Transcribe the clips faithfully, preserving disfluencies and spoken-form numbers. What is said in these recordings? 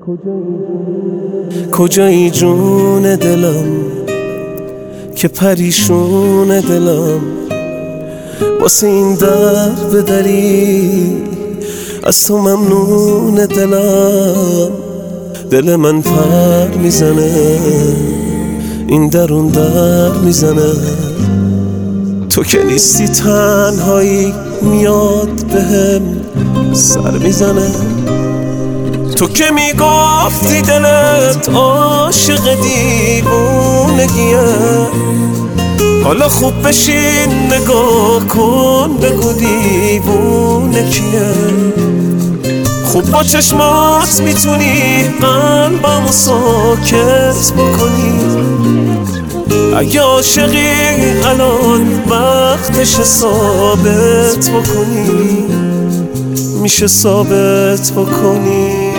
کجایی جون دلم که پریشون دلم واسه این در بدری از تو ممنون دلم. دل من پر میزنه این در اون در میزنه، تو که نیستی تنهایی میاد بهم سر میزنه. تو که میگفتی دلت عاشق دیوونگیه، حالا خوب بشین نگاه کن بگو دیوونه کیه. خوب با چشمات میتونی قلبمو ساکت بکنی، اگه عاشقی الان وقتش ثابت بکنی، میشه ثابت بکنی.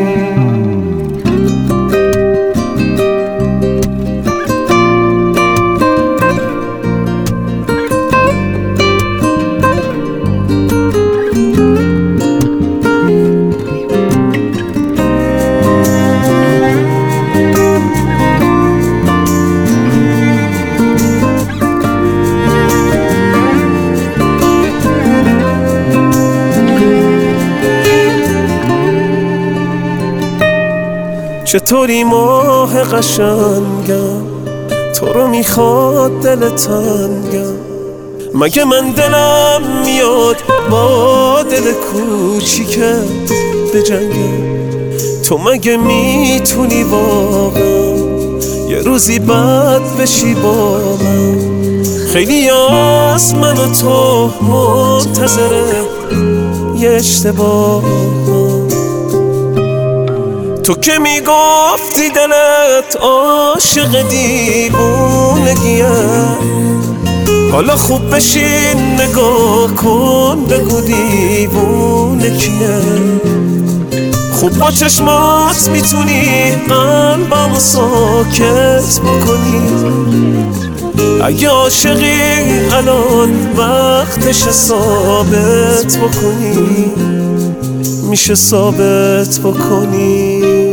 چطوری ماه قشنگم تو رو میخواد دل تنگم، مگه من دلم میاد با دل کوچیکت بجنگه. تو مگه میتونی واقعا یه روزی بد بشی با من؟ خیلی از من و تو منتظره یه اشتباه. تو که میگفتی دلت عاشق دیوونگیه، حالا خوب بشین نگاه کن بگو دیوونه کیه. خوب با چشمات میتونی قلبمو ساکت بکنی، اگه عاشقی الان وقتش ثابت بکنی، میشه ثابت بکنی.